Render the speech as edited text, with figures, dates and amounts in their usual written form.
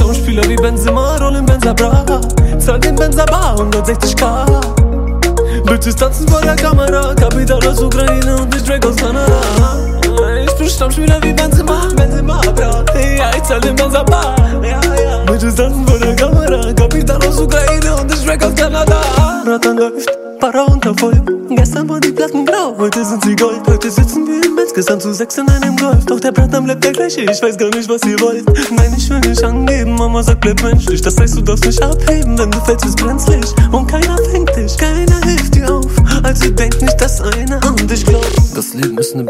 Schauspieler wie Benzema, rollen Benzer Bra. Zahl den Benzer Bar, 160k. Bitches tanzen vor der Kamera, Kapital aus Ukraine und ich Drake aus Kanada. Ich bin Stammspieler wie Benzema, Bra. Ja, ich zahl den Benzer Bar. Bitches tanzen vor der Kamera, Kapital aus Ukraine und ich Drake aus Kanada. Ratan läuft, Para unter voll. Gestern waren die Platten blau, heute sind sie Gold. Heute sitzen wir im Bett, gestern zu 6 in einem Golf. Doch der Brattan bleibt der gleiche, ich weiß gar nicht, was ihr wollt. Nein, ich will nicht angeben, Mama sagt, bleib menschlich. Das heißt, du darfst nicht abheben, wenn du fällst, ist brenzlig. Und keiner fängt dich, keiner hilft dir auf. Also denk nicht, dass einer an dich glaubt. Das Leben ist ne